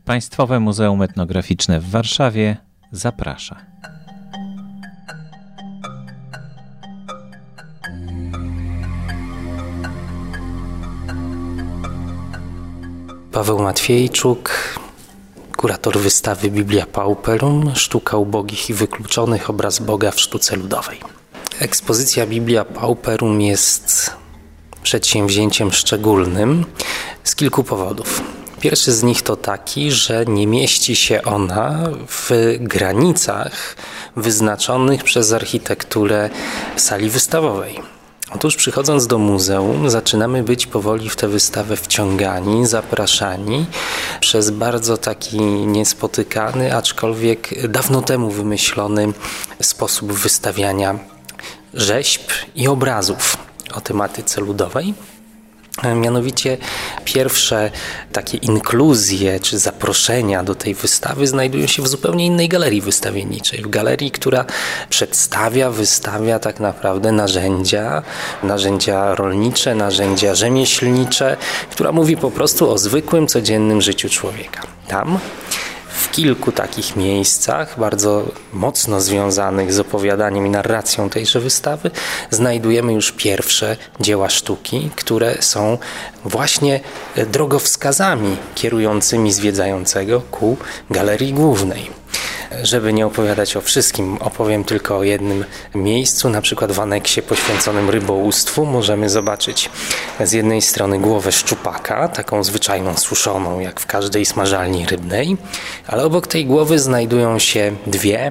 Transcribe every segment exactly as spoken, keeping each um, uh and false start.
Państwowe Muzeum Etnograficzne w Warszawie zaprasza. Paweł Matwiejczuk, kurator wystawy Biblia Pauperum, sztuka ubogich i wykluczonych, obraz Boga w sztuce ludowej. Ekspozycja Biblia Pauperum jest przedsięwzięciem szczególnym z kilku powodów. Pierwszy z nich to taki, że nie mieści się ona w granicach wyznaczonych przez architekturę sali wystawowej. Otóż przychodząc do muzeum zaczynamy być powoli w tę wystawę wciągani, zapraszani przez bardzo taki niespotykany, aczkolwiek dawno temu wymyślony sposób wystawiania rzeźb i obrazów o tematyce ludowej. Mianowicie pierwsze takie inkluzje czy zaproszenia do tej wystawy znajdują się w zupełnie innej galerii wystawienniczej. W galerii, która przedstawia, wystawia tak naprawdę narzędzia, narzędzia rolnicze, narzędzia rzemieślnicze, która mówi po prostu o zwykłym, codziennym życiu człowieka. Tam w kilku takich miejscach, bardzo mocno związanych z opowiadaniem i narracją tejże wystawy, znajdujemy już pierwsze dzieła sztuki, które są właśnie drogowskazami kierującymi zwiedzającego ku galerii głównej. Żeby nie opowiadać o wszystkim, opowiem tylko o jednym miejscu, na przykład w aneksie poświęconym rybołówstwu możemy zobaczyć z jednej strony głowę szczupaka, taką zwyczajną suszoną jak w każdej smażalni rybnej, ale obok tej głowy znajdują się dwie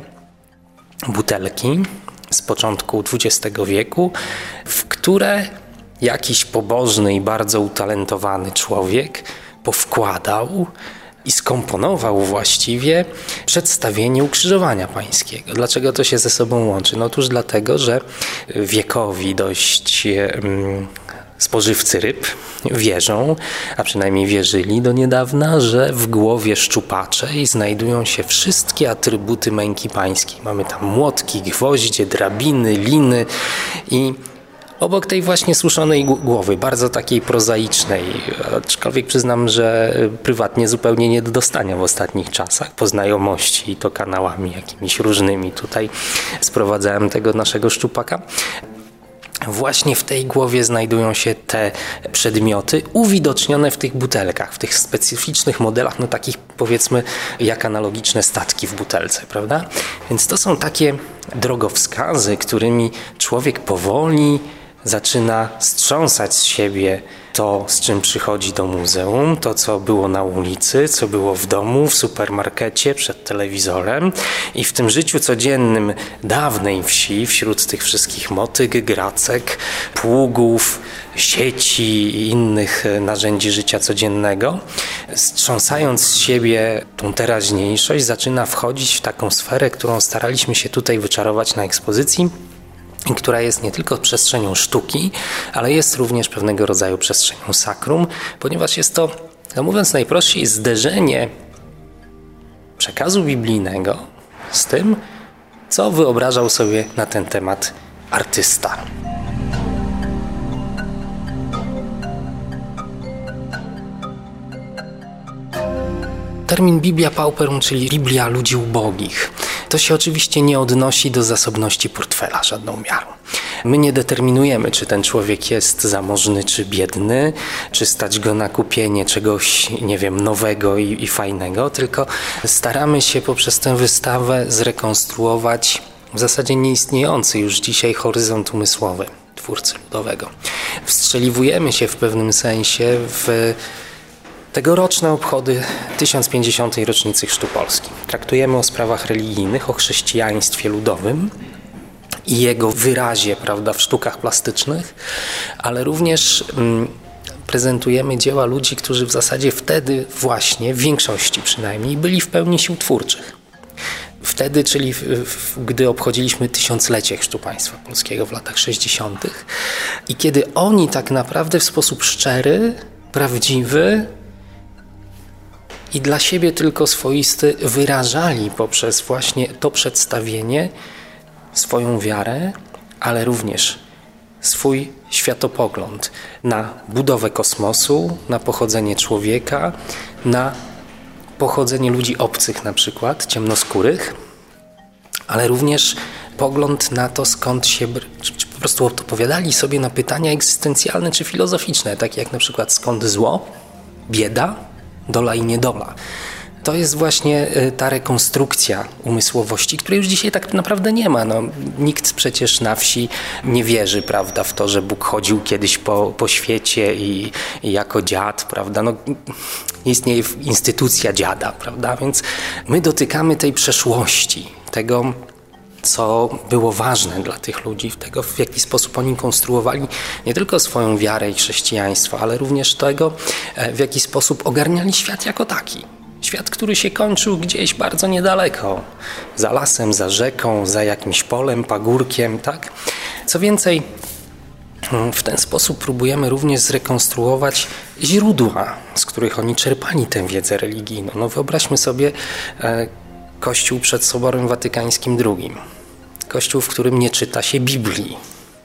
butelki z początku dwudziestego wieku, w które jakiś pobożny i bardzo utalentowany człowiek powkładał i skomponował właściwie przedstawienie ukrzyżowania pańskiego. Dlaczego to się ze sobą łączy? No otóż dlatego, że wiekowi dość um, spożywcy ryb wierzą, a przynajmniej wierzyli do niedawna, że w głowie szczupaczej znajdują się wszystkie atrybuty męki pańskiej. Mamy tam młotki, gwoździe, drabiny, liny i obok tej właśnie suszonej głowy, bardzo takiej prozaicznej, aczkolwiek przyznam, że prywatnie zupełnie nie do dostania w ostatnich czasach, po znajomości i to kanałami jakimiś różnymi tutaj sprowadzałem tego naszego szczupaka. Właśnie w tej głowie znajdują się te przedmioty uwidocznione w tych butelkach, w tych specyficznych modelach, no takich powiedzmy jak analogiczne statki w butelce, prawda? Więc to są takie drogowskazy, którymi człowiek powoli zaczyna strząsać z siebie to, z czym przychodzi do muzeum, to, co było na ulicy, co było w domu, w supermarkecie, przed telewizorem i w tym życiu codziennym dawnej wsi, wśród tych wszystkich motyk, gracek, pługów, sieci i innych narzędzi życia codziennego, strząsając z siebie tą teraźniejszość, zaczyna wchodzić w taką sferę, którą staraliśmy się tutaj wyczarować na ekspozycji, i która jest nie tylko przestrzenią sztuki, ale jest również pewnego rodzaju przestrzenią sakrum, ponieważ jest to, no mówiąc najprościej, zderzenie przekazu biblijnego z tym, co wyobrażał sobie na ten temat artysta. Termin Biblia Pauperum, czyli Biblia ludzi ubogich, to się oczywiście nie odnosi do zasobności portfela żadną miarą. My nie determinujemy, czy ten człowiek jest zamożny, czy biedny, czy stać go na kupienie czegoś, nie wiem, nowego i, i fajnego, tylko staramy się poprzez tę wystawę zrekonstruować w zasadzie nieistniejący już dzisiaj horyzont umysłowy twórcy ludowego. Wstrzeliwujemy się w pewnym sensie w tegoroczne obchody tysiąc pięćdziesiątej rocznicy chrztu Polski. Traktujemy o sprawach religijnych, o chrześcijaństwie ludowym i jego wyrazie, prawda, w sztukach plastycznych, ale również mm, prezentujemy dzieła ludzi, którzy w zasadzie wtedy właśnie, w większości przynajmniej, byli w pełni sił twórczych. Wtedy, czyli w, w, gdy obchodziliśmy tysiąclecie chrztu państwa polskiego w latach sześćdziesiątych i kiedy oni tak naprawdę w sposób szczery, prawdziwy i dla siebie tylko swoisty wyrażali poprzez właśnie to przedstawienie swoją wiarę, ale również swój światopogląd na budowę kosmosu, na pochodzenie człowieka, na pochodzenie ludzi obcych na przykład, ciemnoskórych, ale również pogląd na to, skąd się, czy, czy po prostu odpowiadali sobie na pytania egzystencjalne czy filozoficzne, takie jak na przykład skąd zło, bieda, dola i niedola. To jest właśnie ta rekonstrukcja umysłowości, której już dzisiaj tak naprawdę nie ma. No, nikt przecież na wsi nie wierzy, prawda, w to, że Bóg chodził kiedyś po, po świecie i, i jako dziad, prawda. No, nie istnieje instytucja dziada, prawda, więc my dotykamy tej przeszłości, tego, co było ważne dla tych ludzi, tego, w jaki sposób oni konstruowali nie tylko swoją wiarę i chrześcijaństwo, ale również tego, w jaki sposób ogarniali świat jako taki. Świat, który się kończył gdzieś bardzo niedaleko, za lasem, za rzeką, za jakimś polem, pagórkiem, tak? Co więcej, w ten sposób próbujemy również zrekonstruować źródła, z których oni czerpali tę wiedzę religijną. No wyobraźmy sobie e, Kościół przed Soborem Watykańskim drugim. Kościół, w którym nie czyta się Biblii,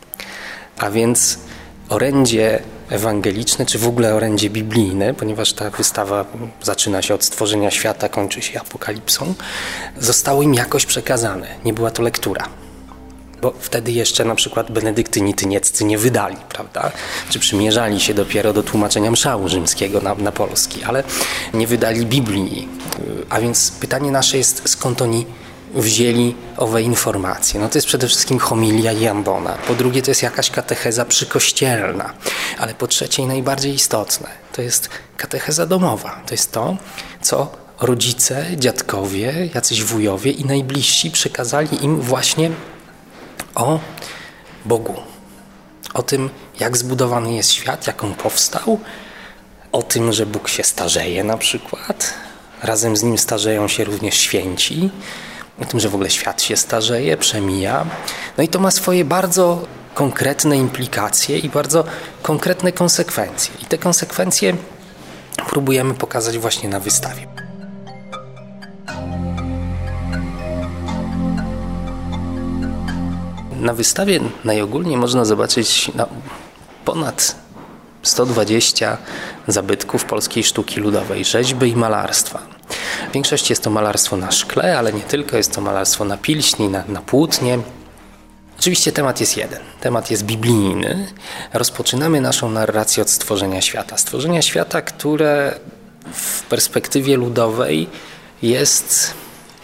a więc orędzie ewangeliczne, czy w ogóle orędzie biblijne, ponieważ ta wystawa zaczyna się od stworzenia świata, kończy się apokalipsą, zostało im jakoś przekazane. Nie była to lektura. Bo wtedy jeszcze na przykład benedyktyni tynieccy nie wydali, prawda? Czy przymierzali się dopiero do tłumaczenia mszału rzymskiego na, na polski, ale nie wydali Biblii. A więc pytanie nasze jest, skąd oni wzięli owe informacje. No to jest przede wszystkim homilia i ambona. Po drugie to jest jakaś katecheza przykościelna. Ale po trzecie i najbardziej istotne, to jest katecheza domowa. To jest to, co rodzice, dziadkowie, jacyś wujowie i najbliżsi przekazali im właśnie o Bogu. O tym, jak zbudowany jest świat, jak on powstał. O tym, że Bóg się starzeje na przykład. Razem z nim starzeją się również święci. O tym, że w ogóle świat się starzeje, przemija. No i to ma swoje bardzo konkretne implikacje i bardzo konkretne konsekwencje. I te konsekwencje próbujemy pokazać właśnie na wystawie. Na wystawie najogólniej można zobaczyć no, ponad sto dwadzieścia zabytków polskiej sztuki ludowej, rzeźby i malarstwa. W większości jest to malarstwo na szkle, ale nie tylko, jest to malarstwo na pilśni, na, na płótnie. Oczywiście temat jest jeden, temat jest biblijny. Rozpoczynamy naszą narrację od stworzenia świata. Stworzenia świata, które w perspektywie ludowej jest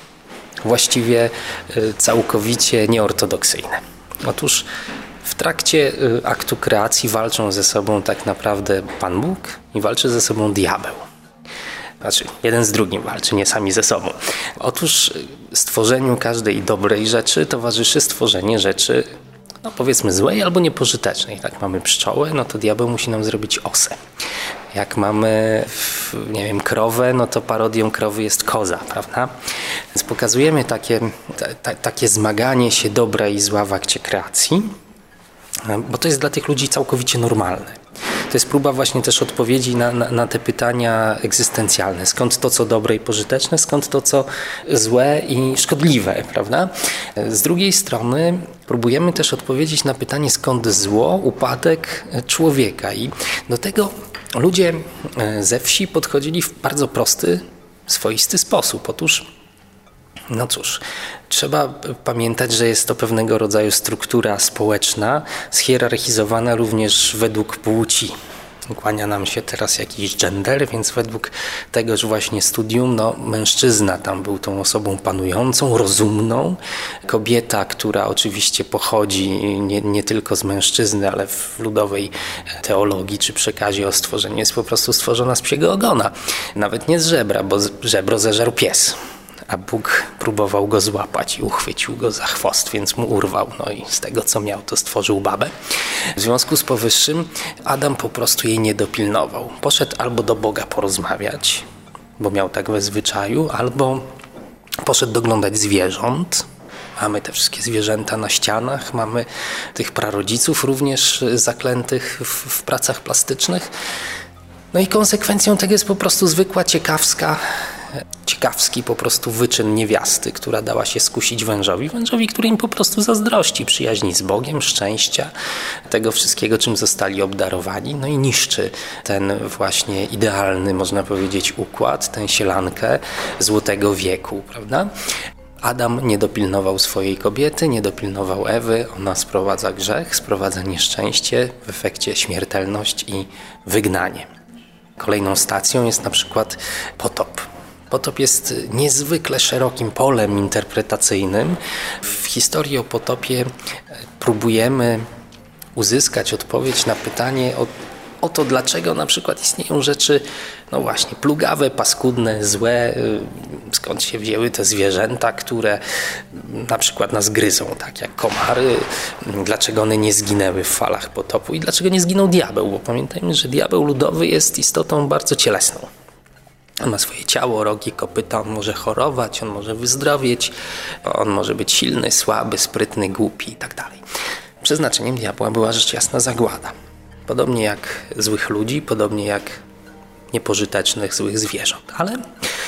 właściwie całkowicie nieortodoksyjne. Otóż w trakcie aktu kreacji walczą ze sobą tak naprawdę Pan Bóg i walczy ze sobą diabeł. Znaczy, jeden z drugim walczy, nie sami ze sobą. Otóż stworzeniu każdej dobrej rzeczy towarzyszy stworzenie rzeczy, no powiedzmy złej albo niepożytecznej. Jak mamy pszczołę, no to diabeł musi nam zrobić osę. Jak mamy, nie wiem, krowę, no to parodią krowy jest koza, prawda? Więc pokazujemy takie, ta, takie zmaganie się dobra i zła w akcie kreacji, bo to jest dla tych ludzi całkowicie normalne. To jest próba właśnie też odpowiedzi na, na, na te pytania egzystencjalne. Skąd to, co dobre i pożyteczne, skąd to, co złe i szkodliwe, prawda? Z drugiej strony próbujemy też odpowiedzieć na pytanie, skąd zło, upadek człowieka. I do tego ludzie ze wsi podchodzili w bardzo prosty, swoisty sposób. Otóż no cóż, trzeba pamiętać, że jest to pewnego rodzaju struktura społeczna, schierarchizowana również według płci. Kłania nam się teraz jakiś gender, więc według tegoż właśnie studium, no mężczyzna tam był tą osobą panującą, rozumną. Kobieta, która oczywiście pochodzi nie, nie tylko z mężczyzny, ale w ludowej teologii czy przekazie o stworzeniu jest po prostu stworzona z psiego ogona. Nawet nie z żebra, bo żebro zeżarł pies. A Bóg próbował go złapać i uchwycił go za chwost, więc mu urwał. No i z tego, co miał, to stworzył babę. W związku z powyższym Adam po prostu jej nie dopilnował. Poszedł albo do Boga porozmawiać, bo miał tak we zwyczaju, albo poszedł doglądać zwierząt. Mamy te wszystkie zwierzęta na ścianach, mamy tych prarodziców również zaklętych w, w pracach plastycznych. No i konsekwencją tego jest po prostu zwykła, ciekawska ciekawski po prostu wyczyn niewiasty, która dała się skusić wężowi. Wężowi, który im po prostu zazdrości przyjaźni z Bogiem, szczęścia, tego wszystkiego, czym zostali obdarowani. No i niszczy ten właśnie idealny, można powiedzieć, układ, tę sielankę złotego wieku, prawda? Adam nie dopilnował swojej kobiety, nie dopilnował Ewy, ona sprowadza grzech, sprowadza nieszczęście, w efekcie śmiertelność i wygnanie. Kolejną stacją jest na przykład potop. Potop jest niezwykle szerokim polem interpretacyjnym. W historii o potopie próbujemy uzyskać odpowiedź na pytanie o, o to, dlaczego na przykład istnieją rzeczy, no właśnie, plugawe, paskudne, złe, skąd się wzięły te zwierzęta, które na przykład nas gryzą, tak jak komary, dlaczego one nie zginęły w falach potopu i dlaczego nie zginął diabeł, bo pamiętajmy, że diabeł ludowy jest istotą bardzo cielesną. On ma swoje ciało, rogi, kopyta, on może chorować, on może wyzdrowieć, on może być silny, słaby, sprytny, głupi i tak dalej. Przeznaczeniem diabła była rzecz jasna zagłada. Podobnie jak złych ludzi, podobnie jak niepożytecznych, złych zwierząt. Ale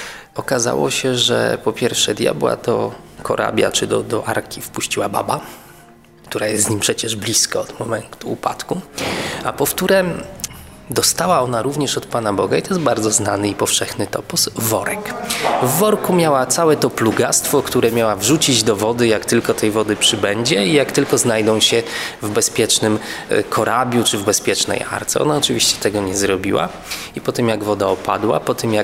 okazało się, że po pierwsze diabła do korabia czy do, do arki wpuściła baba, która jest z nim przecież blisko od momentu upadku, a powtórem dostała ona również od Pana Boga, i to jest bardzo znany i powszechny topos, worek. W worku miała całe to plugastwo, które miała wrzucić do wody, jak tylko tej wody przybędzie i jak tylko znajdą się w bezpiecznym korabiu czy w bezpiecznej arce. Ona oczywiście tego nie zrobiła i po tym jak woda opadła, po tym jak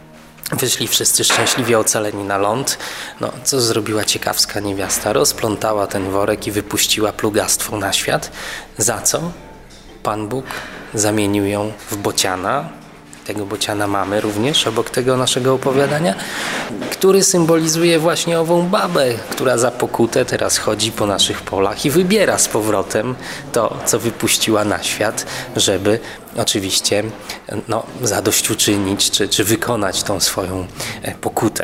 wyszli wszyscy szczęśliwie ocaleni na ląd, no co zrobiła ciekawska niewiasta? Rozplątała ten worek i wypuściła plugastwo na świat. Za co? Pan Bóg zamienił ją w bociana. Tego bociana mamy również obok tego naszego opowiadania, który symbolizuje właśnie ową babę, która za pokutę teraz chodzi po naszych polach i wybiera z powrotem to, co wypuściła na świat, żeby oczywiście no, zadośćuczynić czy, czy wykonać tą swoją pokutę.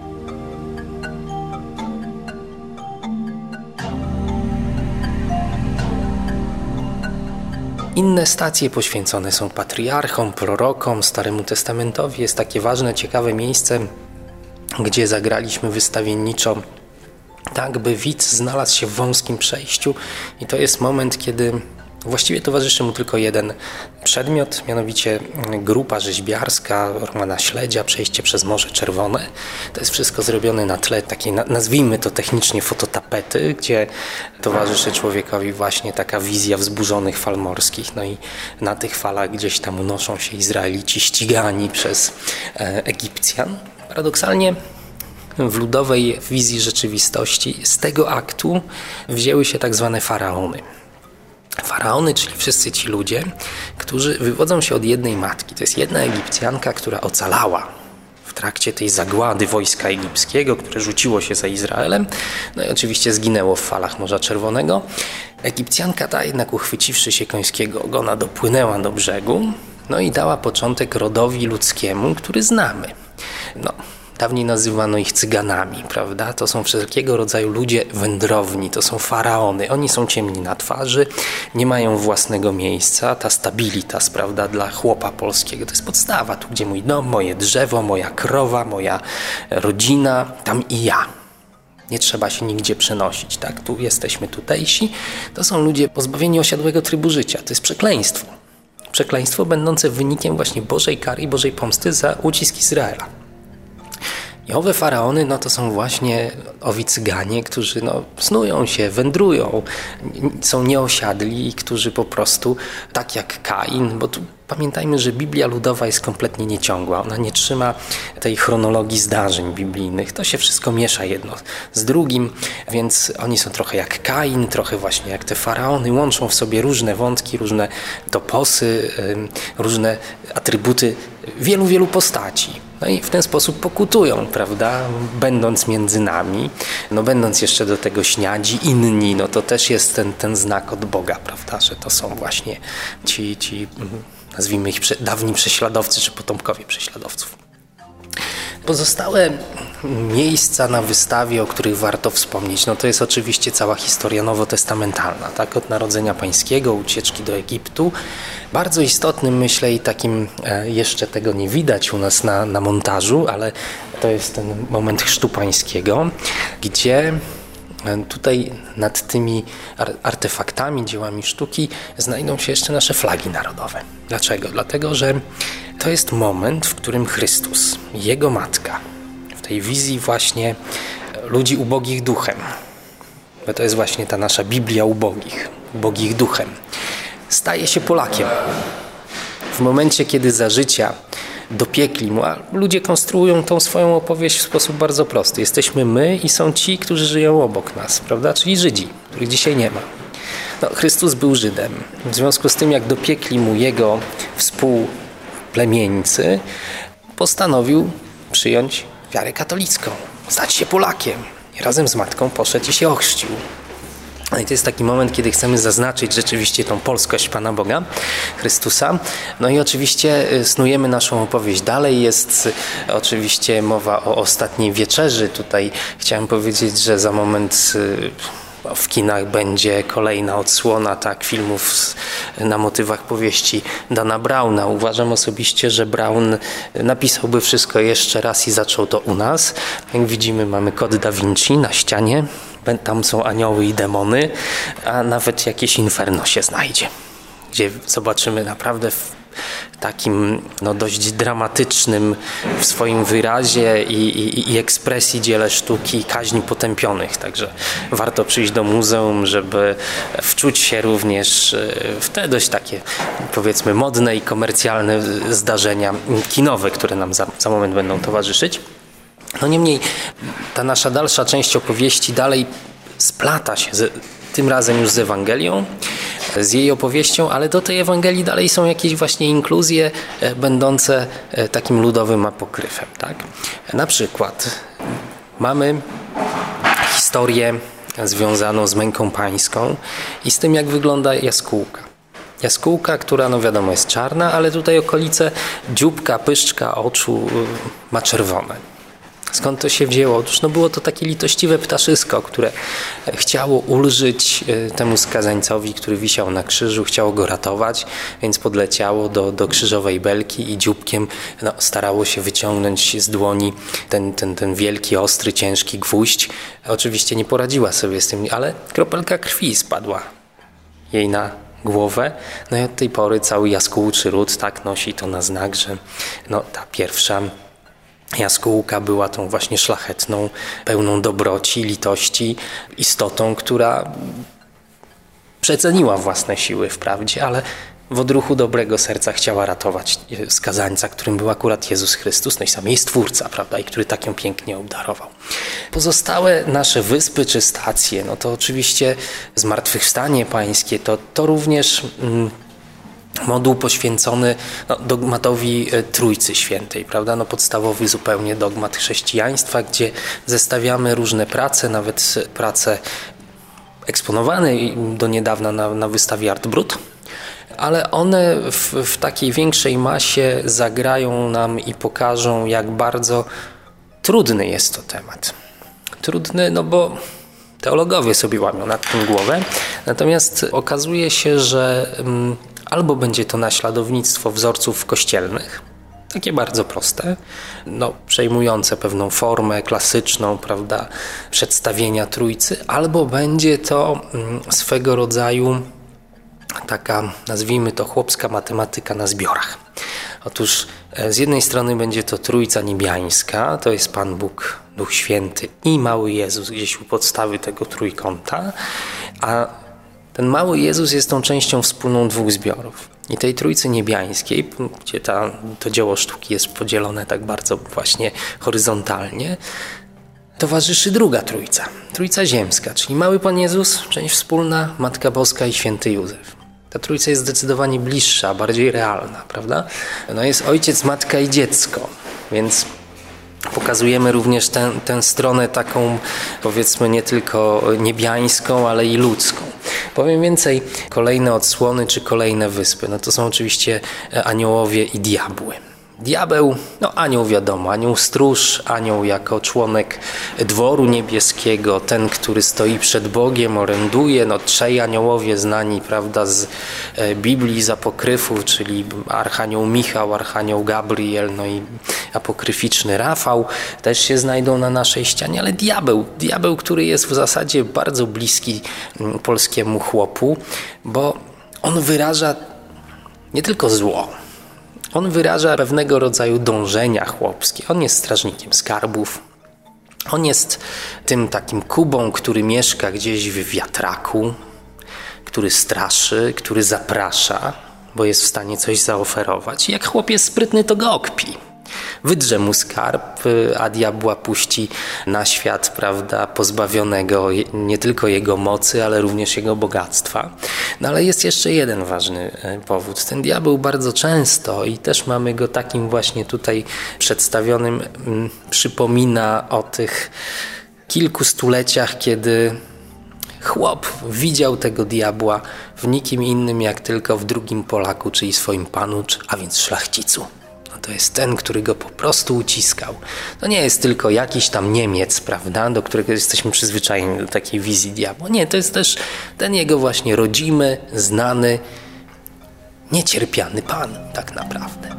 Inne stacje poświęcone są patriarchom, prorokom, Staremu Testamentowi. Jest takie ważne, ciekawe miejsce, gdzie zagraliśmy wystawienniczo tak, by widz znalazł się w wąskim przejściu. I to jest moment, kiedy właściwie towarzyszy mu tylko jeden przedmiot, mianowicie grupa rzeźbiarska Romana Śledzia, przejście przez Morze Czerwone. To jest wszystko zrobione na tle takiej, nazwijmy to technicznie, fototapety, gdzie towarzyszy człowiekowi właśnie taka wizja wzburzonych fal morskich. No i na tych falach gdzieś tam unoszą się Izraelici ścigani przez e, Egipcjan. Paradoksalnie w ludowej wizji rzeczywistości z tego aktu wzięły się tak zwane faraony. Faraony, czyli wszyscy ci ludzie, którzy wywodzą się od jednej matki. To jest jedna Egipcjanka, która ocalała w trakcie tej zagłady wojska egipskiego, które rzuciło się za Izraelem. No i oczywiście zginęło w falach Morza Czerwonego. Egipcjanka ta jednak, uchwyciwszy się końskiego ogona, dopłynęła do brzegu, no i dała początek rodowi ludzkiemu, który znamy. No, dawniej nazywano ich cyganami, prawda? To są wszelkiego rodzaju ludzie wędrowni, to są faraony. Oni są ciemni na twarzy, nie mają własnego miejsca. Ta stabilitas, prawda, dla chłopa polskiego to jest podstawa. Tu, gdzie mój dom, moje drzewo, moja krowa, moja rodzina, tam i ja. Nie trzeba się nigdzie przenosić, tak? Tu jesteśmy tutejsi. To są ludzie pozbawieni osiadłego trybu życia. To jest przekleństwo. Przekleństwo będące wynikiem właśnie Bożej kary i Bożej pomsty za ucisk Izraela. I owe faraony, no to są właśnie owi cyganie, którzy no, snują się, wędrują, są nieosiadli i którzy po prostu, tak jak Kain, bo tu pamiętajmy, że Biblia ludowa jest kompletnie nieciągła. Ona nie trzyma tej chronologii zdarzeń biblijnych. To się wszystko miesza jedno z drugim, więc oni są trochę jak Kain, trochę właśnie jak te faraony. Łączą w sobie różne wątki, różne toposy, różne atrybuty wielu, wielu postaci. No i w ten sposób pokutują, prawda, będąc między nami, no będąc jeszcze do tego śniadzi inni, no to też jest ten, ten znak od Boga, prawda, że to są właśnie ci, ci nazwijmy ich dawni prześladowcy czy potomkowie prześladowców. Pozostałe miejsca na wystawie, o których warto wspomnieć, no to jest oczywiście cała historia nowotestamentalna, tak? Od Narodzenia Pańskiego, ucieczki do Egiptu. Bardzo istotnym, myślę, i takim, jeszcze tego nie widać u nas na, na montażu, ale to jest ten moment Chrztu Pańskiego, gdzie tutaj nad tymi artefaktami, dziełami sztuki znajdą się jeszcze nasze flagi narodowe. Dlaczego? Dlatego, że to jest moment, w którym Chrystus, Jego Matka, w tej wizji właśnie ludzi ubogich duchem, bo to jest właśnie ta nasza Biblia ubogich, ubogich duchem, staje się Polakiem. W momencie, kiedy za życia dopiekli mu, a ludzie konstruują tą swoją opowieść w sposób bardzo prosty. Jesteśmy my i są ci, którzy żyją obok nas, prawda? Czyli Żydzi, których dzisiaj nie ma. No, Chrystus był Żydem. W związku z tym, jak dopiekli mu jego współplemieńcy, postanowił przyjąć wiarę katolicką, stać się Polakiem. I razem z matką poszedł i się ochrzcił. No i to jest taki moment, kiedy chcemy zaznaczyć rzeczywiście tą polskość Pana Boga, Chrystusa. No i oczywiście snujemy naszą opowieść dalej. Jest oczywiście mowa o ostatniej wieczerzy. Tutaj chciałem powiedzieć, że za moment w kinach będzie kolejna odsłona tak, filmów na motywach powieści Dana Browna. Uważam osobiście, że Brown napisałby wszystko jeszcze raz i zaczął to u nas. Jak widzimy, mamy kod Da Vinci na ścianie. Tam są anioły i demony, a nawet jakieś inferno się znajdzie, gdzie zobaczymy naprawdę w takim no, dość dramatycznym w swoim wyrazie i, i, i ekspresji dziele sztuki kaźni potępionych. Także warto przyjść do muzeum, żeby wczuć się również w te dość takie, powiedzmy, modne i komercjalne zdarzenia kinowe, które nam za, za moment będą towarzyszyć. No niemniej ta nasza dalsza część opowieści dalej splata się, z, tym razem już z Ewangelią, z jej opowieścią, ale do tej Ewangelii dalej są jakieś właśnie inkluzje e, będące e, takim ludowym apokryfem. Tak? Na przykład mamy historię związaną z męką pańską i z tym, jak wygląda jaskółka. Jaskółka, która no wiadomo jest czarna, ale tutaj okolice dzióbka, pyszczka oczu y, ma czerwone. Skąd to się wzięło? Otóż no było to takie litościwe ptaszysko, które chciało ulżyć temu skazańcowi, który wisiał na krzyżu, chciało go ratować, więc podleciało do, do krzyżowej belki i dzióbkiem no, starało się wyciągnąć z dłoni ten, ten, ten wielki, ostry, ciężki gwóźdź. Oczywiście nie poradziła sobie z tym, ale kropelka krwi spadła jej na głowę. No i od tej pory cały jaskółczy ród tak nosi to na znak, że no, ta pierwsza jaskółka była tą właśnie szlachetną, pełną dobroci, litości istotą, która przeceniła własne siły wprawdzie, ale w odruchu dobrego serca chciała ratować skazańca, którym był akurat Jezus Chrystus, no i sam jej Stwórca, prawda, i który tak ją pięknie obdarował. Pozostałe nasze wyspy czy stacje, no to oczywiście Zmartwychwstanie Pańskie, to, to również mm, moduł poświęcony no, dogmatowi Trójcy Świętej, prawda? No, podstawowy zupełnie dogmat chrześcijaństwa, gdzie zestawiamy różne prace, nawet prace eksponowane do niedawna na, na wystawie Art Brut, ale one w, w takiej większej masie zagrają nam i pokażą, jak bardzo trudny jest to temat. Trudny, no bo teologowie sobie łamią nad tym głowę, natomiast okazuje się, że um, albo będzie to naśladownictwo wzorców kościelnych, takie bardzo proste, no, przejmujące pewną formę klasyczną, prawda, przedstawienia Trójcy, albo będzie to um, swego rodzaju taka, nazwijmy to, chłopska matematyka na zbiorach. Otóż z jednej strony będzie to Trójca Niebiańska, to jest Pan Bóg, Duch Święty i Mały Jezus gdzieś u podstawy tego trójkąta, a ten Mały Jezus jest tą częścią wspólną dwóch zbiorów. I tej Trójcy Niebiańskiej, gdzie ta, to dzieło sztuki jest podzielone tak bardzo właśnie horyzontalnie, towarzyszy druga Trójca, Trójca Ziemska, czyli Mały Pan Jezus, część wspólna, Matka Boska i Święty Józef. Ta Trójca jest zdecydowanie bliższa, bardziej realna, prawda? No jest Ojciec, Matka i Dziecko, więc pokazujemy również tę, tę stronę taką, powiedzmy, nie tylko niebiańską, ale i ludzką. Powiem więcej, kolejne odsłony czy kolejne wyspy, no to są oczywiście aniołowie i diabły. Diabeł, no anioł wiadomo, anioł stróż, anioł jako członek dworu niebieskiego, ten, który stoi przed Bogiem, oręduje, no trzej aniołowie znani, prawda, z Biblii, z apokryfów, czyli archanioł Michał, archanioł Gabriel, no i apokryficzny Rafał, też się znajdą na naszej ścianie, ale diabeł, diabeł, który jest w zasadzie bardzo bliski polskiemu chłopu, bo on wyraża nie tylko zło, on wyraża pewnego rodzaju dążenia chłopskie. On jest strażnikiem skarbów. On jest tym takim Kubą, który mieszka gdzieś w wiatraku, który straszy, który zaprasza, bo jest w stanie coś zaoferować. Jak chłop jest sprytny, to go okpi. Wydrze mu skarb, a diabła puści na świat, prawda, pozbawionego nie tylko jego mocy, ale również jego bogactwa. No ale jest jeszcze jeden ważny powód. Ten diabeł bardzo często, i też mamy go takim właśnie tutaj przedstawionym, przypomina o tych kilku stuleciach, kiedy chłop widział tego diabła w nikim innym jak tylko w drugim Polaku, czyli swoim panu, a więc szlachcicu. To jest ten, który go po prostu uciskał. To nie jest tylko jakiś tam Niemiec, prawda, do którego jesteśmy przyzwyczajeni do takiej wizji diabła. Nie, to jest też ten jego właśnie rodzimy, znany, niecierpiany pan tak naprawdę.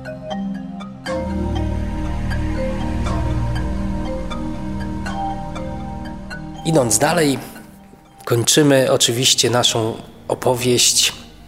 Idąc dalej, kończymy oczywiście naszą opowieść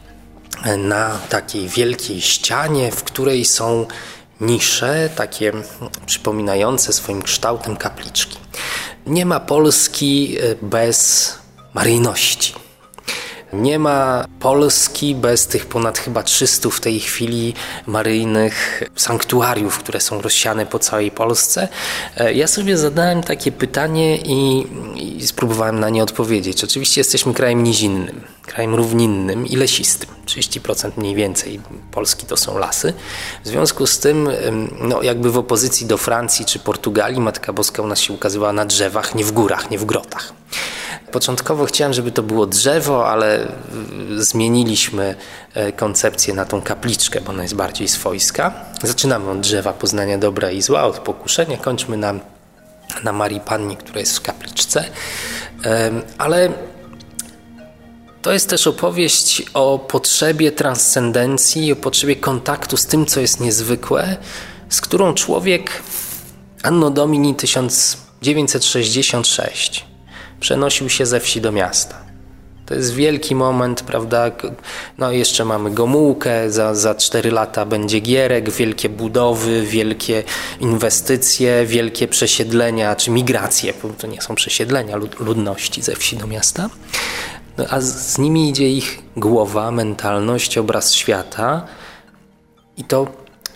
na takiej wielkiej ścianie, w której są nisze, takie przypominające swoim kształtem kapliczki. Nie ma Polski bez maryjności. Nie ma Polski bez tych ponad chyba trzystu w tej chwili maryjnych sanktuariów, które są rozsiane po całej Polsce. Ja sobie zadałem takie pytanie i, i spróbowałem na nie odpowiedzieć. Oczywiście jesteśmy krajem nizinnym, krajem równinnym i lesistym. trzydzieści procent mniej więcej Polski to są lasy. W związku z tym, no jakby w opozycji do Francji czy Portugalii, Matka Boska u nas się ukazywała na drzewach, nie w górach, nie w grotach. Początkowo chciałem, żeby to było drzewo, ale zmieniliśmy koncepcję na tą kapliczkę, bo ona jest bardziej swojska. Zaczynamy od drzewa poznania dobra i zła, od pokuszenia, kończmy na, na Marii Pannie, która jest w kapliczce. Ale to jest też opowieść o potrzebie transcendencji, o potrzebie kontaktu z tym, co jest niezwykłe, z którą człowiek Anno Domini tysiąc dziewięćset sześćdziesiąt sześć przenosił się ze wsi do miasta. To jest wielki moment, prawda? No jeszcze mamy Gomułkę, za, za cztery lata będzie Gierek, wielkie budowy, wielkie inwestycje, wielkie przesiedlenia, czy migracje, bo to nie są przesiedlenia lud- ludności ze wsi do miasta. No, a z, z nimi idzie ich głowa, mentalność, obraz świata i to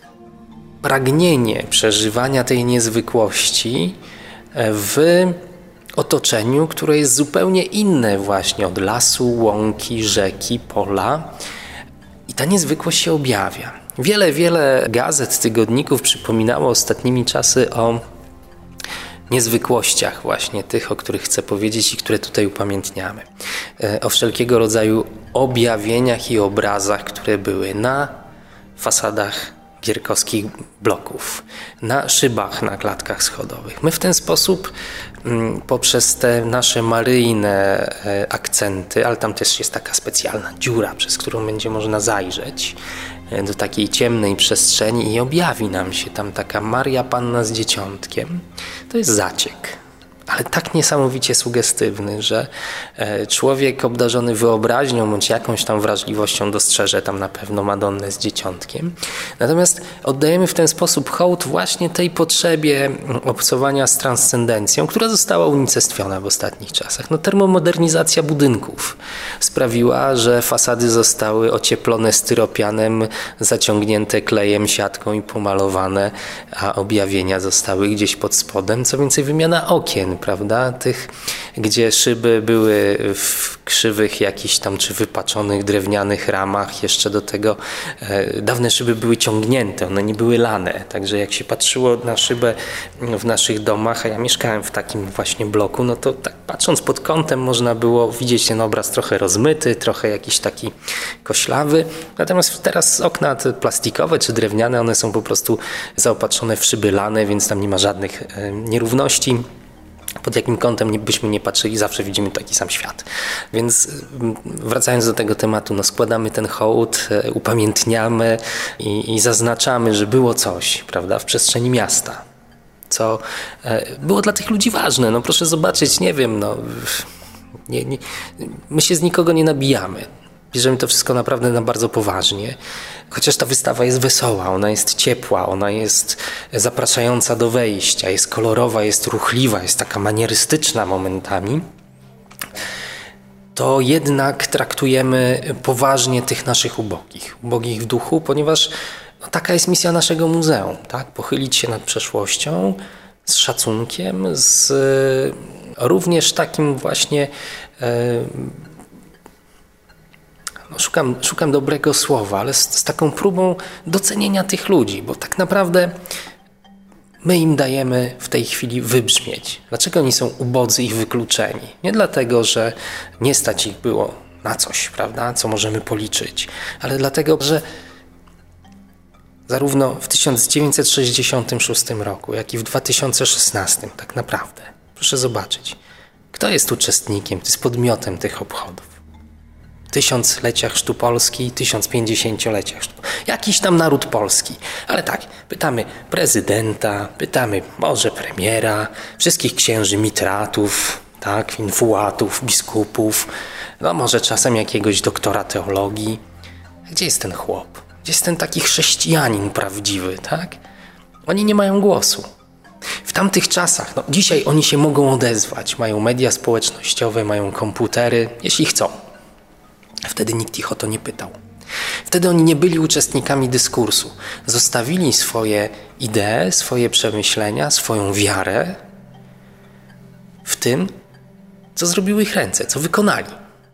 pragnienie przeżywania tej niezwykłości w otoczeniu, które jest zupełnie inne właśnie od lasu, łąki, rzeki, pola. I ta niezwykłość się objawia. Wiele, wiele gazet, tygodników przypominało ostatnimi czasy o niezwykłościach właśnie tych, o których chcę powiedzieć i które tutaj upamiętniamy. O wszelkiego rodzaju objawieniach i obrazach, które były na fasadach gierkowskich bloków, na szybach, na klatkach schodowych. My w ten sposób poprzez te nasze maryjne akcenty, ale tam też jest taka specjalna dziura, przez którą będzie można zajrzeć do takiej ciemnej przestrzeni i objawi nam się tam taka Maria Panna z Dzieciątkiem. To jest zaciek, ale tak niesamowicie sugestywny, że człowiek obdarzony wyobraźnią bądź jakąś tam wrażliwością dostrzeże tam na pewno Madonnę z Dzieciątkiem. Natomiast oddajemy w ten sposób hołd właśnie tej potrzebie obcowania z transcendencją, która została unicestwiona w ostatnich czasach. No, termomodernizacja budynków sprawiła, że fasady zostały ocieplone styropianem, zaciągnięte klejem, siatką i pomalowane, a objawienia zostały gdzieś pod spodem. Co więcej, wymiana okien prawda? Tych, gdzie szyby były w krzywych jakichś tam czy wypaczonych drewnianych ramach. Jeszcze do tego e, dawne szyby były ciągnięte, one nie były lane. Także jak się patrzyło na szybę w naszych domach, a ja mieszkałem w takim właśnie bloku, no to tak patrząc pod kątem można było widzieć ten obraz trochę rozmyty, trochę jakiś taki koślawy. Natomiast teraz okna te plastikowe czy drewniane, one są po prostu zaopatrzone w szyby lane, więc tam nie ma żadnych e, nierówności. Pod jakim kątem byśmy nie patrzyli, zawsze widzimy taki sam świat. Więc wracając do tego tematu, no składamy ten hołd, upamiętniamy i, i zaznaczamy, że było coś, prawda, w przestrzeni miasta, co było dla tych ludzi ważne. No proszę zobaczyć, nie wiem, no, nie, nie, my się z nikogo nie nabijamy. Bierzemy to wszystko naprawdę na bardzo poważnie. Chociaż ta wystawa jest wesoła, ona jest ciepła, ona jest zapraszająca do wejścia, jest kolorowa, jest ruchliwa, jest taka manierystyczna momentami, to jednak traktujemy poważnie tych naszych ubogich, ubogich w duchu, ponieważ no, taka jest misja naszego muzeum, tak? Pochylić się nad przeszłością z szacunkiem, z również takim właśnie e, No, szukam, szukam dobrego słowa, ale z, z taką próbą docenienia tych ludzi, bo tak naprawdę my im dajemy w tej chwili wybrzmieć. Dlaczego oni są ubodzy i wykluczeni? Nie dlatego, że nie stać ich było na coś, prawda, co możemy policzyć, ale dlatego, że zarówno w tysiąc dziewięćset sześćdziesiątym szóstym roku, jak i w dwa tysiące szesnastym tak naprawdę, proszę zobaczyć, kto jest uczestnikiem, jest podmiotem tych obchodów. Tysiąclecia chrztu Polski, tysiąc pięćdziesięciolecia chrztu. Jakiś tam naród polski. Ale tak, pytamy prezydenta, pytamy może premiera, wszystkich księży mitratów, tak, infułatów, biskupów, no może czasem jakiegoś doktora teologii. Gdzie jest ten chłop? Gdzie jest ten taki chrześcijanin prawdziwy, tak? Oni nie mają głosu. W tamtych czasach, no dzisiaj oni się mogą odezwać, mają media społecznościowe, mają komputery, jeśli chcą. Wtedy nikt ich o to nie pytał. Wtedy oni nie byli uczestnikami dyskursu. Zostawili swoje idee, swoje przemyślenia, swoją wiarę w tym, co zrobiły ich ręce, co wykonali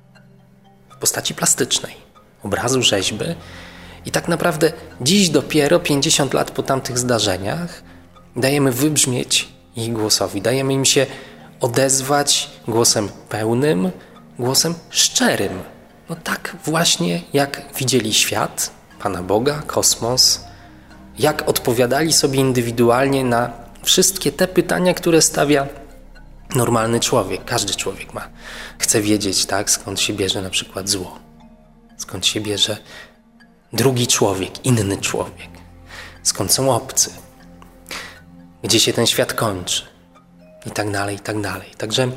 w postaci plastycznej, obrazu, rzeźby. I tak naprawdę dziś dopiero, pięćdziesiąt lat po tamtych zdarzeniach, dajemy wybrzmieć ich głosowi, dajemy im się odezwać głosem pełnym, głosem szczerym. No tak właśnie jak widzieli świat, Pana Boga, kosmos, jak odpowiadali sobie indywidualnie na wszystkie te pytania, które stawia normalny człowiek. Każdy człowiek ma. Chce wiedzieć, tak, skąd się bierze na przykład zło, skąd się bierze drugi człowiek, inny człowiek, skąd są obcy, gdzie się ten świat kończy i tak dalej, i tak dalej. Także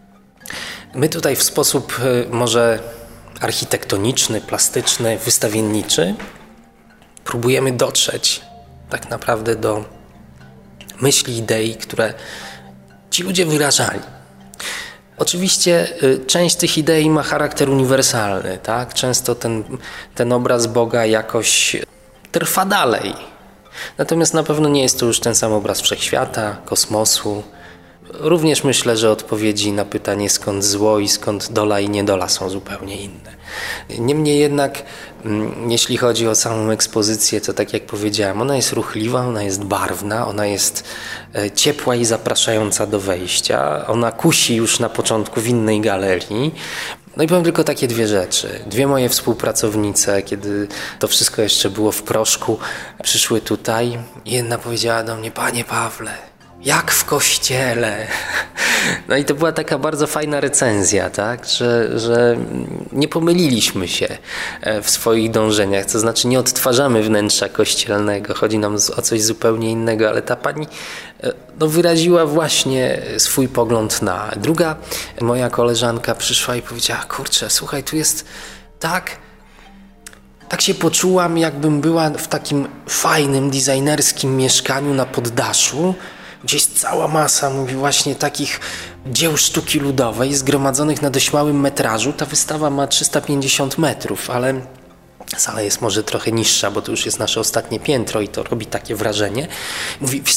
my tutaj w sposób może architektoniczny, plastyczny, wystawienniczy próbujemy dotrzeć tak naprawdę do myśli, idei, które ci ludzie wyrażali. Oczywiście część tych idei ma charakter uniwersalny, tak? Często ten, ten obraz Boga jakoś trwa dalej. Natomiast na pewno nie jest to już ten sam obraz wszechświata, kosmosu. Również myślę, że odpowiedzi na pytanie, skąd zło i skąd dola i niedola, są zupełnie inne. Niemniej jednak, jeśli chodzi o samą ekspozycję, to tak jak powiedziałem, ona jest ruchliwa, ona jest barwna, ona jest ciepła i zapraszająca do wejścia. Ona kusi już na początku w innej galerii. No i powiem tylko takie dwie rzeczy. Dwie moje współpracownice, kiedy to wszystko jeszcze było w proszku, przyszły tutaj i jedna powiedziała do mnie: panie Pawle, jak w kościele. No i to była taka bardzo fajna recenzja, tak, że, że nie pomyliliśmy się w swoich dążeniach, to znaczy nie odtwarzamy wnętrza kościelnego, chodzi nam o coś zupełnie innego, ale ta pani no, wyraziła właśnie swój pogląd na. Druga moja koleżanka przyszła i powiedziała: kurczę, słuchaj, tu jest tak, tak się poczułam, jakbym była w takim fajnym, designerskim mieszkaniu na poddaszu, gdzie jest cała masa, mówi, właśnie takich dzieł sztuki ludowej zgromadzonych na dość małym metrażu. Ta wystawa ma trzysta pięćdziesiąt metrów, ale sala jest może trochę niższa, bo to już jest nasze ostatnie piętro i to robi takie wrażenie. Mówi: wiesz co,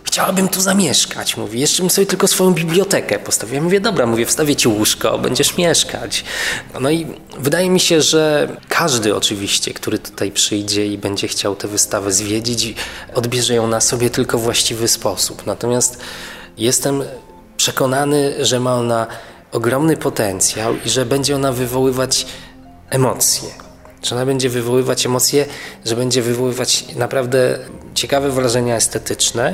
chciałabym tu zamieszkać. Mówi, jeszcze bym sobie tylko swoją bibliotekę postawił. Ja mówię, dobra, mówię, wstawię ci łóżko, będziesz mieszkać. No i wydaje mi się, że każdy oczywiście, który tutaj przyjdzie i będzie chciał tę wystawę zwiedzić, odbierze ją na sobie tylko w właściwy sposób. Natomiast jestem przekonany, że ma ona ogromny potencjał i że będzie ona wywoływać emocje. Że ona będzie wywoływać emocje, że będzie wywoływać naprawdę ciekawe wrażenia estetyczne.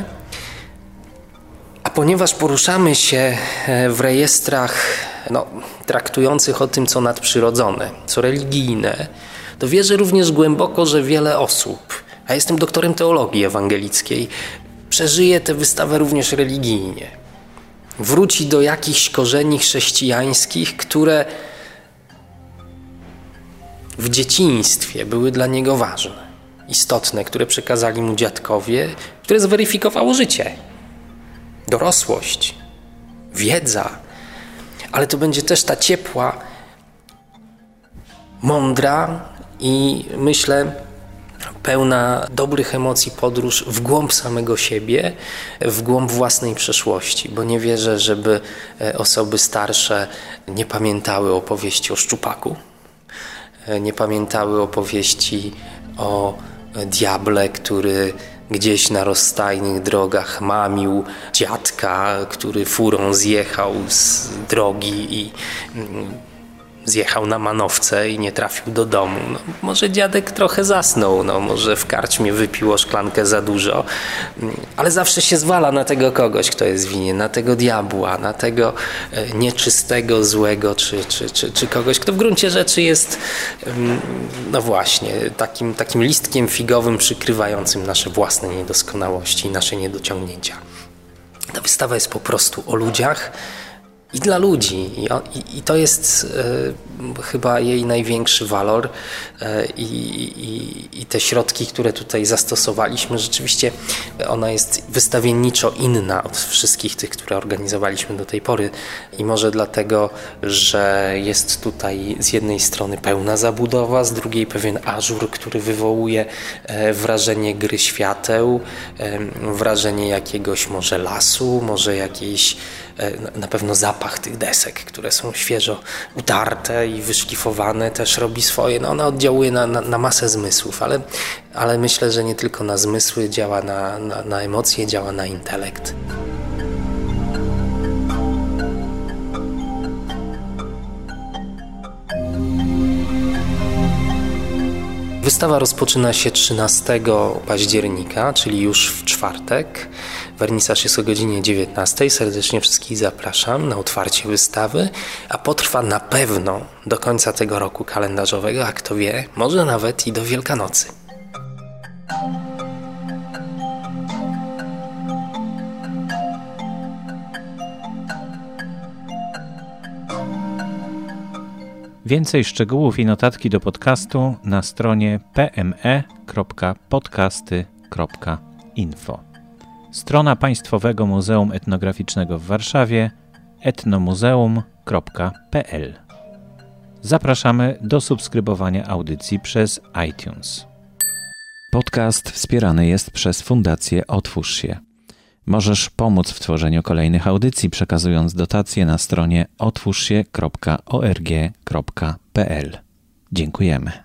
A ponieważ poruszamy się w rejestrach no, traktujących o tym, co nadprzyrodzone, co religijne, to wierzę również głęboko, że wiele osób, a jestem doktorem teologii ewangelickiej, przeżyje tę wystawę również religijnie. Wróci do jakichś korzeni chrześcijańskich, które w dzieciństwie były dla niego ważne, istotne, które przekazali mu dziadkowie, które zweryfikowało życie, dorosłość, wiedza, ale to będzie też ta ciepła, mądra i myślę pełna dobrych emocji podróż w głąb samego siebie, w głąb własnej przeszłości, bo nie wierzę, żeby osoby starsze nie pamiętały opowieści o szczupaku, nie pamiętały opowieści o diable, który gdzieś na rozstajnych drogach mamił dziadka, który furą zjechał z drogi i zjechał na manowce i nie trafił do domu. No, może dziadek trochę zasnął, no, może w karczmie wypiło szklankę za dużo, ale zawsze się zwala na tego kogoś, kto jest winien, na tego diabła, na tego nieczystego, złego, czy, czy, czy, czy kogoś, kto w gruncie rzeczy jest, no właśnie, takim, takim listkiem figowym przykrywającym nasze własne niedoskonałości i nasze niedociągnięcia. Ta wystawa jest po prostu o ludziach, i dla ludzi. I, i, i to jest e, chyba jej największy walor e, i, i, i te środki, które tutaj zastosowaliśmy, rzeczywiście ona jest wystawienniczo inna od wszystkich tych, które organizowaliśmy do tej pory. I może dlatego, że jest tutaj z jednej strony pełna zabudowa, z drugiej pewien ażur, który wywołuje e, wrażenie gry świateł, e, wrażenie jakiegoś może lasu, może jakiejś na pewno zapach tych desek, które są świeżo utarte i wyszlifowane, też robi swoje. No ona oddziałuje na, na, na masę zmysłów, ale, ale myślę, że nie tylko na zmysły, działa na, na, na emocje, działa na intelekt. Wystawa rozpoczyna się trzynastego października, czyli już w czwartek. Wernisaż jest o godzinie dziewiętnastej. Serdecznie wszystkich zapraszam na otwarcie wystawy, a potrwa na pewno do końca tego roku kalendarzowego, a kto wie, może nawet i do Wielkanocy. Więcej szczegółów i notatki do podcastu na stronie p m e kropka podcasty kropka info. Strona Państwowego Muzeum Etnograficznego w Warszawie etnomuzeum kropka p l. Zapraszamy do subskrybowania audycji przez iTunes. Podcast wspierany jest przez Fundację Otwórz się. Możesz pomóc w tworzeniu kolejnych audycji, przekazując dotacje na stronie otwórz się kropka org kropka p l. Dziękujemy.